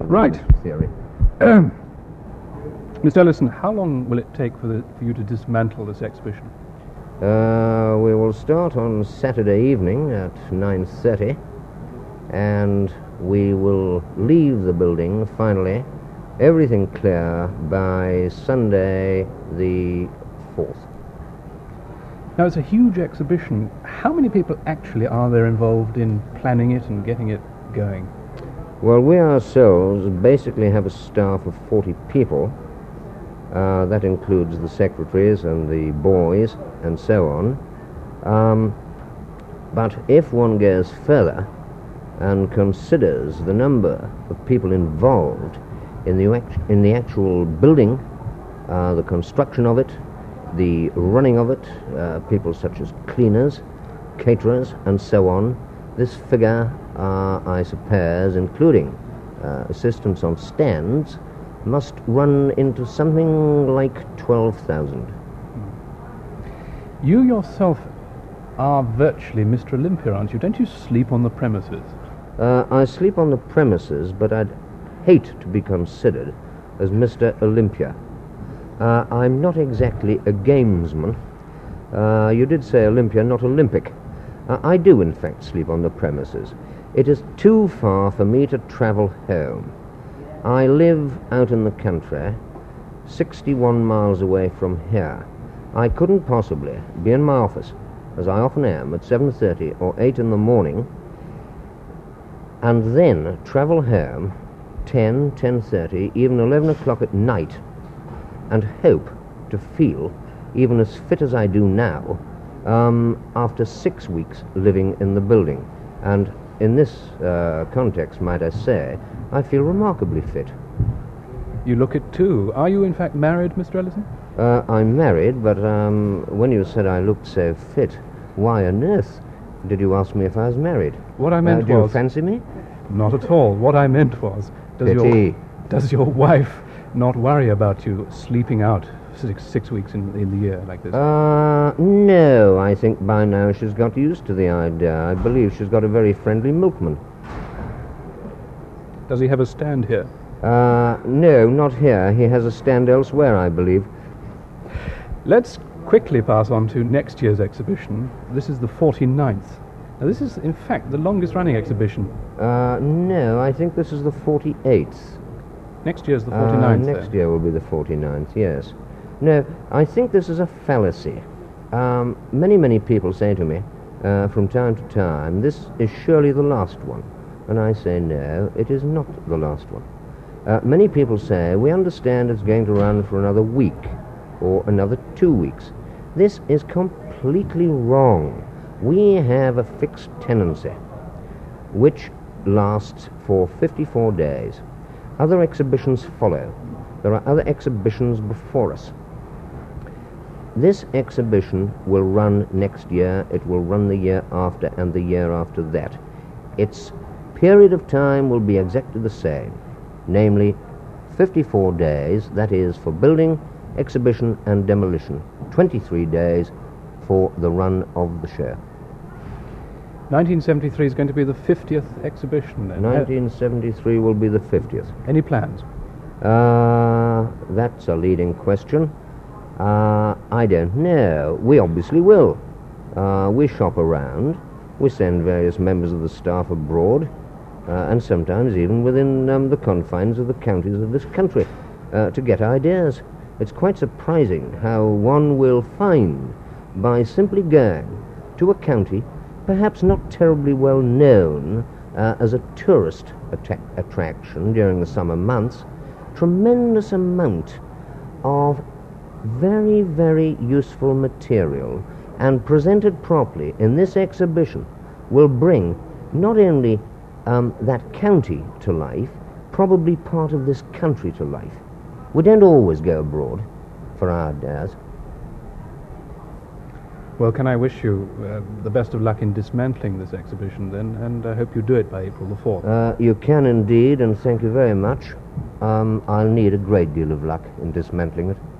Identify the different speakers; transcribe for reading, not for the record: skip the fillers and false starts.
Speaker 1: Right.
Speaker 2: theory.
Speaker 1: Mr. Ellison, how long will it take for you to dismantle this exhibition?
Speaker 2: We will start on Saturday evening at 9:30, and we will leave the building, finally, everything clear, by Sunday the 4th.
Speaker 1: Now, it's a huge exhibition. How many people actually are there involved in planning it and getting it going?
Speaker 2: Well, we ourselves basically have a staff of 40 people. That includes the secretaries and the boys and so on. But if one goes further and considers the number of people involved in the actual building, the construction of it, the running of it, people such as cleaners, caterers, and so on, this figure, I suppose, including assistants on stands, must run into something like 12,000.
Speaker 1: You yourself are virtually Mr. Olympia, aren't you? Don't you sleep on the premises?
Speaker 2: I sleep on the premises, but I'd hate to be considered as Mr. Olympia. I'm not exactly a gamesman. You did say Olympia, not Olympic. I do, in fact, sleep on the premises. It is too far for me to travel home. I live out in the country, 61 miles away from here. I couldn't possibly be in my office, as I often am, at 7:30 or 8 in the morning, and then travel home 10, 10:30, even 11 o'clock at night, and hope to feel even as fit as I do now after 6 weeks living in the building. And in this context, might I say, I feel remarkably fit.
Speaker 1: You look it too. Are you in fact married, Mr. Ellison?
Speaker 2: I'm married, but when you said I looked so fit, why on earth did you ask me if I was married?
Speaker 1: What I meant was...
Speaker 2: Do you fancy me?
Speaker 1: Not at all. What I meant was... Does your wife not worry about you sleeping out six weeks in the year like this?
Speaker 2: No. I think by now she's got used to the idea. I believe she's got a very friendly milkman.
Speaker 1: Does he have a stand here?
Speaker 2: No, not here. He has a stand elsewhere, I believe.
Speaker 1: Let's quickly pass on to next year's exhibition. This is the 49th. Now, this is, in fact, the longest-running exhibition.
Speaker 2: No, I think this is the 48th.
Speaker 1: Next year's the 49th,
Speaker 2: Next year will be the 49th, yes. No, I think this is a fallacy. Many people say to me, from time to time, this is surely the last one. And I say, no, it is not the last one. Many people say, we understand it's going to run for another week or another 2 weeks. This is completely wrong. We have a fixed tenancy, which lasts for 54 days. Other exhibitions follow. There are other exhibitions before us. This exhibition will run next year, it will run the year after, and the year after that. Its period of time will be exactly the same, namely 54 days, that is for building, exhibition and demolition, 23 days for the run of the show.
Speaker 1: 1973 is going to be the 50th exhibition then?
Speaker 2: 1973 will be the 50th.
Speaker 1: Any plans?
Speaker 2: That's a leading question. I don't know. We obviously will. We shop around. We send various members of the staff abroad, and sometimes even within the confines of the counties of this country, to get ideas. It's quite surprising how one will find, by simply going to a county, perhaps not terribly well known as a tourist attraction during the summer months, tremendous amount of very, very useful material, and presented properly in this exhibition will bring not only that county to life, probably part of this country to life. We don't always go abroad for our days.
Speaker 1: Well, can I wish you the best of luck in dismantling this exhibition then, and I hope you do it by April the 4th.
Speaker 2: You can indeed, and thank you very much. I'll need a great deal of luck in dismantling it.